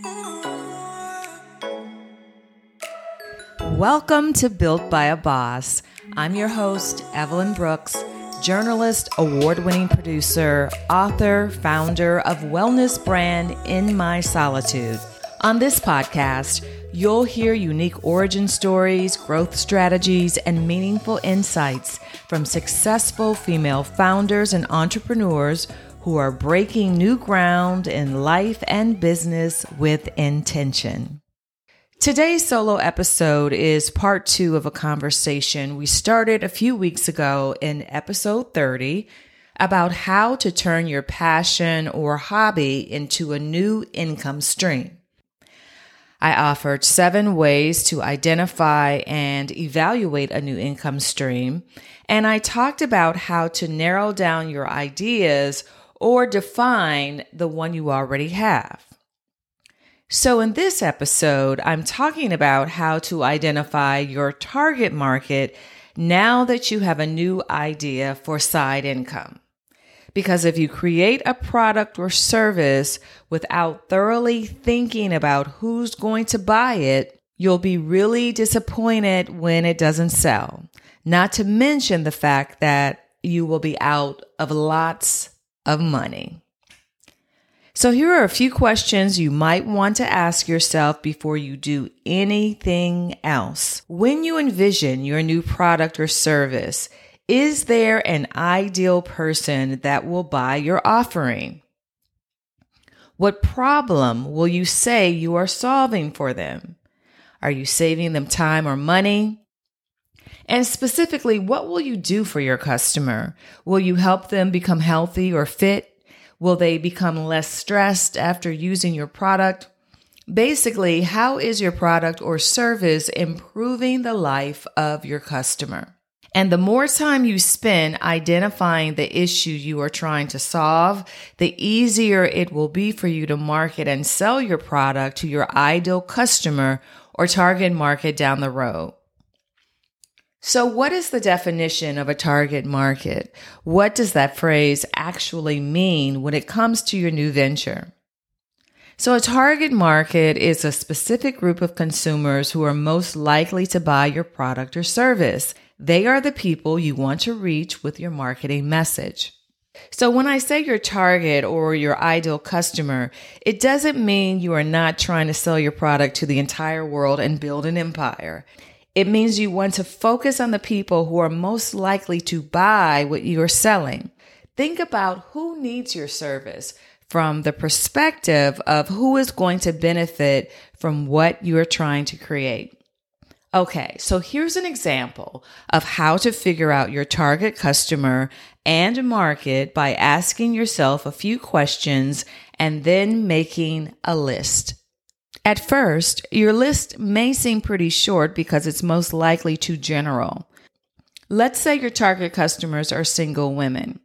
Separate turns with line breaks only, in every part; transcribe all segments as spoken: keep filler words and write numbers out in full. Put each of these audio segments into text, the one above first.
Welcome to Built by a Boss. I'm your host, Evelyn Brooks, journalist, award-winning producer, author, founder of wellness brand In My Solitude. On this podcast, you'll hear unique origin stories, growth strategies, and meaningful insights from successful female founders and entrepreneurs who are breaking new ground in life and business with intention. Today's solo episode is part two of a conversation we started a few weeks ago in episode thirty about how to turn your passion or hobby into a new income stream. I offered seven ways to identify and evaluate a new income stream, and I talked about how to narrow down your ideas or define the one you already have. So in this episode, I'm talking about how to identify your target market now that you have a new idea for side income. Because if you create a product or service without thoroughly thinking about who's going to buy it, you'll be really disappointed when it doesn't sell. Not to mention the fact that you will be out of lots of money. So here are a few questions you might want to ask yourself before you do anything else. When you envision your new product or service, is there an ideal person that will buy your offering? What problem will you say you are solving for them? Are you saving them time or money? And specifically, what will you do for your customer? Will you help them become healthy or fit? Will they become less stressed after using your product? Basically, how is your product or service improving the life of your customer? And the more time you spend identifying the issue you are trying to solve, the easier it will be for you to market and sell your product to your ideal customer or target market down the road. So what is the definition of a target market? What does that phrase actually mean when it comes to your new venture? So a target market is a specific group of consumers who are most likely to buy your product or service. They are the people you want to reach with your marketing message. So when I say your target or your ideal customer, it doesn't mean you are not trying to sell your product to the entire world and build an empire. It means you want to focus on the people who are most likely to buy what you are selling. Think about who needs your service from the perspective of who is going to benefit from what you are trying to create. Okay, so here's an example of how to figure out your target customer and market by asking yourself a few questions and then making a list. At first, your list may seem pretty short because it's most likely too general. Let's say your target customers are single women.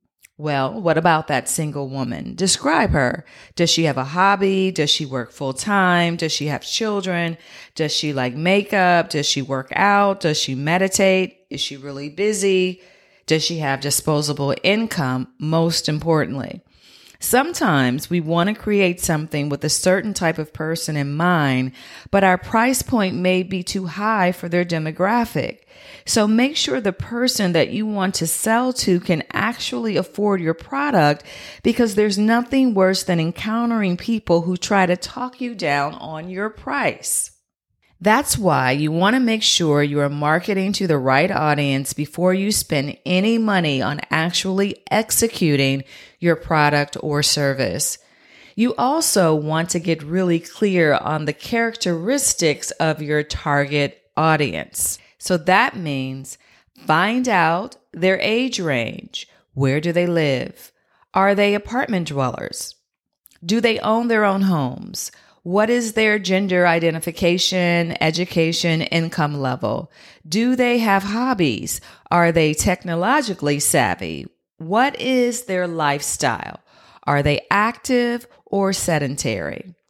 Well, what about that single woman? Describe her. Does she have a hobby? Does she work full time? Does she have children? Does she like makeup? Does she work out? Does she meditate? Is she really busy? Does she have disposable income? Most importantly. Sometimes we want to create something with a certain type of person in mind, but our price point may be too high for their demographic. So make sure the person that you want to sell to can actually afford your product, because there's nothing worse than encountering people who try to talk you down on your price. That's why you want to make sure you are marketing to the right audience before you spend any money on actually executing your product or service. You also want to get really clear on the characteristics of your target audience. So that means find out their age range. Where do they live? Are they apartment dwellers? Do they own their own homes? What is their gender identification, education, income level? Do they have hobbies? Are they technologically savvy? What is their lifestyle? Are they active or sedentary?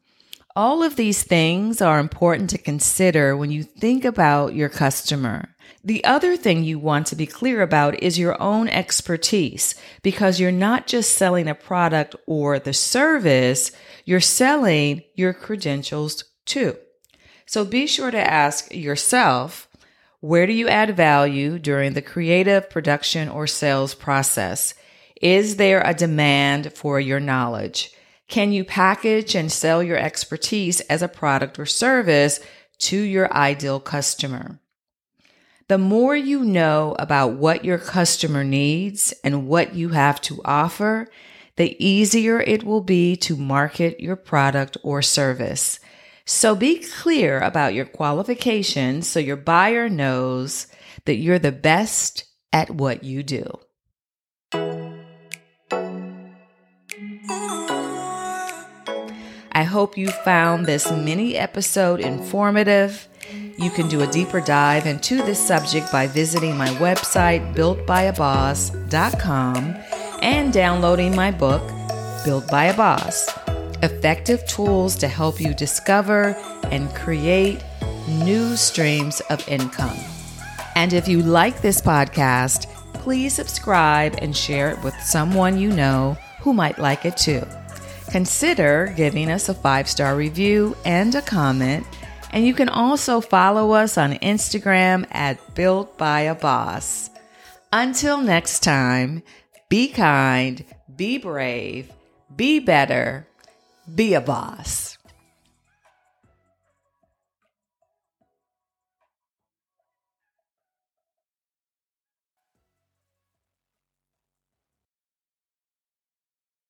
All of these things are important to consider when you think about your customer. The other thing you want to be clear about is your own expertise, because you're not just selling a product or the service, you're selling your credentials too. So be sure to ask yourself, where do you add value during the creative, production, or sales process? Is there a demand for your knowledge? Can you package and sell your expertise as a product or service to your ideal customer? The more you know about what your customer needs and what you have to offer, the easier it will be to market your product or service. So be clear about your qualifications so your buyer knows that you're the best at what you do. I hope you found this mini episode informative. You can do a deeper dive into this subject by visiting my website, built by a boss dot com, and downloading my book, Built by a Boss, Effective Tools to Help You Discover and Create New Streams of Income. And if you like this podcast, please subscribe and share it with someone you know who might like it too. Consider giving us a five-star review and a comment. And you can also follow us on Instagram at Built by a Boss. Until next time, be kind, be brave, be better, be a boss.